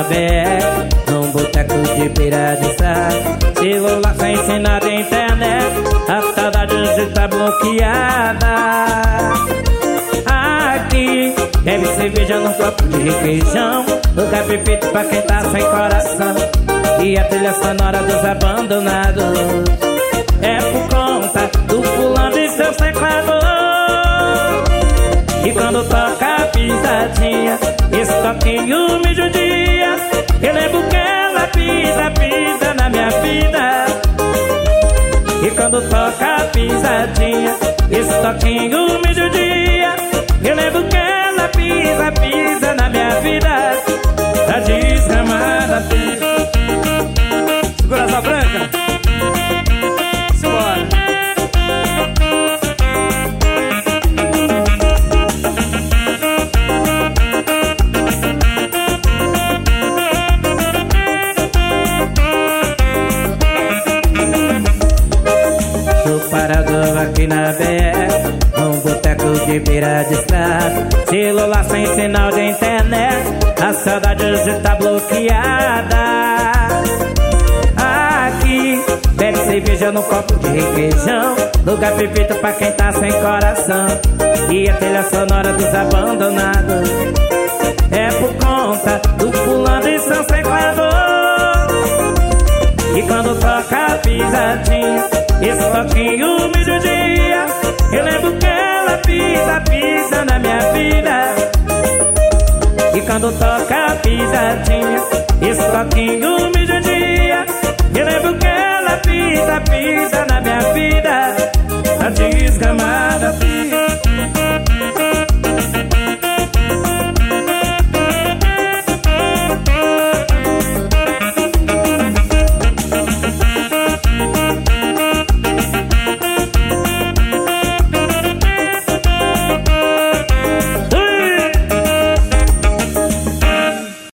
BR, num boteco de beira de estrada. Celular sem sinal de internet, a saudade já tá bloqueada. Aqui, bebe cerveja num copo de requeijão, lugar perfeito pra quem tá sem coração. E a trilha sonora dos abandonados é por conta do fulano e seu teclado. E quando toca a pisadinha, esse toquinho me judia. Eu lembro que ela pisa na minha vida. E quando toca a pisadinha, esse toquinho me judia. Eu lembro que ela pisa na minha vida. Tá desgramada, filha. Segura essa branca. Simbora. Tô parado aqui na BR, num boteco de beira de estrada. Celular sem sinal de internet, a saudade hoje tá bloqueada. Aqui, bebe cerveja num copo de requeijão, lugar perfeito pra quem tá sem coração. E a trilha sonora dos abandonados é por conta do fulano e seu teclado. E quando toca a pisadinha, esse toquinho me judia. Eu lembro que ela pisa na minha vida. E quando toca a pisadinha, esse toquinho me judia. Eu lembro que ela pisa na minha vida. Tá desgramada, filha.